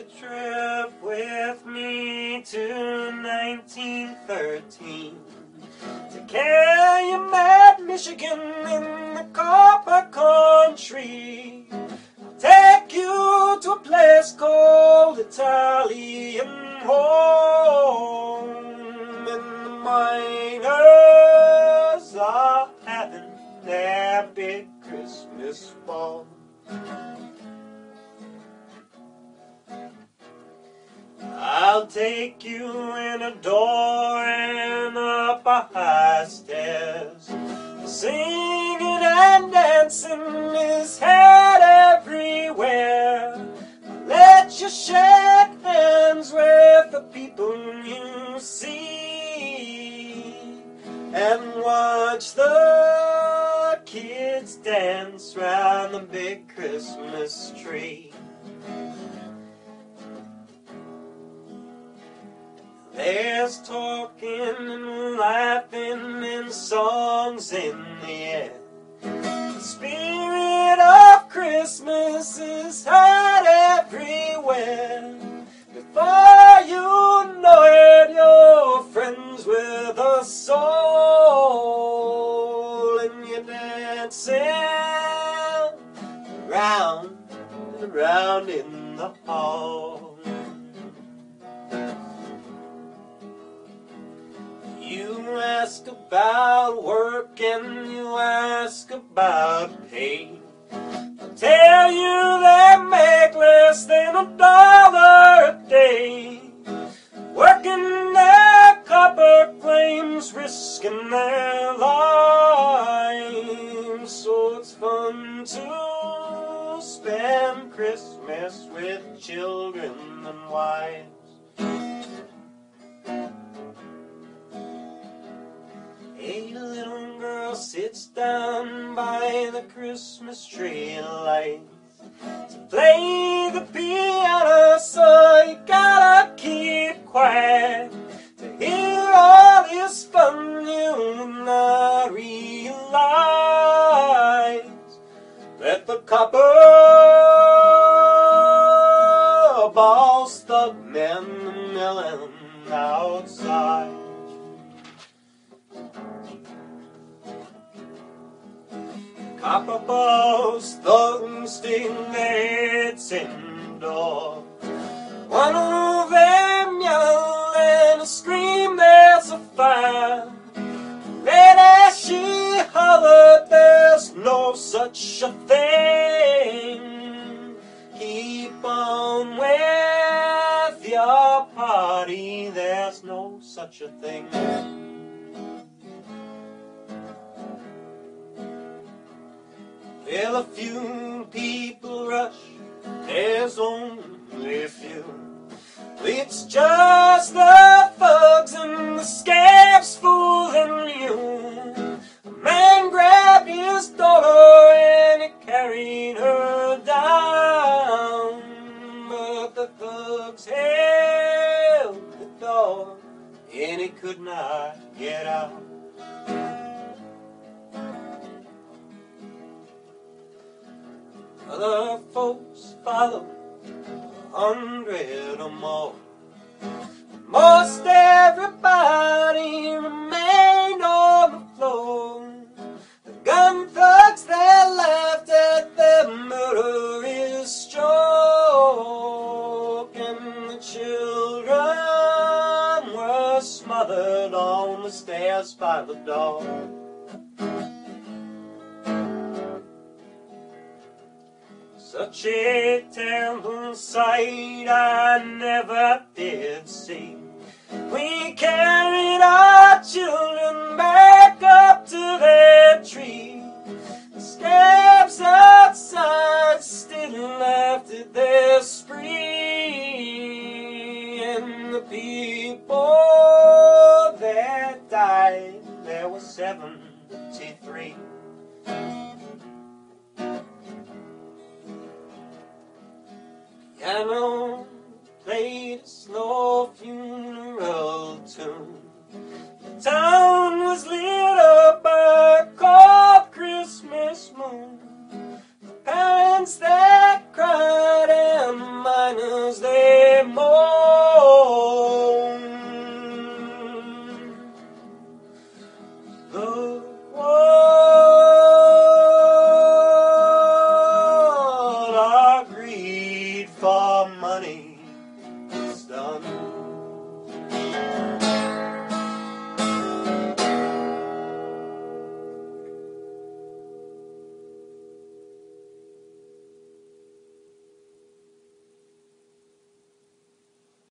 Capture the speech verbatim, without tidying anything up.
a trip with me to nineteen thirteen to Calumet, Michigan in the copper country. I'll take you to a place called Italian Home, and the miners are having their big Christmas ball. I'll take you in a door and up a high stairs. Singing and dancing is heard everywhere. I'll let you shake hands with the people you see and watch the kids dance round the big Christmas tree. There's talking and laughing and songs in the air. The spirit of Christmas is heard everywhere. Before you know it, you're friends with a soul, and you're dancing around and around in the hall. You ask about work and you ask about pay. I'll tell you they make less than a dollar a day, working their copper claims, risking their lives. So it's fun to spend Christmas with children and wives. A little girl sits down by the Christmas tree lights to play the piano, so you gotta keep quiet to hear all this fun you'll not realize. Let the copper balls thug men milling outside. Copper balls, thugs sting their heads indoor. One of them yell and scream, there's a fire. Lady, she hollered, there's no such a thing. Keep on with your party, there's no such a thing. Well, a few people rush, there's only a few. It's just the thugs and the scabs fooling you. A man grabbed his daughter and he carried her down, but the thugs held the door and he could not get out. Other folks follow, a hundred or more. Most everybody remained on the floor. The gun thugs, they laughed at their murderous joke, and the children were smothered on the stairs by the door. Such a terrible sight I never did see. We carried our children back up to their tree. The scabs outside still laughed at their spree, and the people that died, there were seventy-three. Piano played a slow funeral tune. The town was lit up by a cold Christmas moon. The parents that cried and the miners they for money.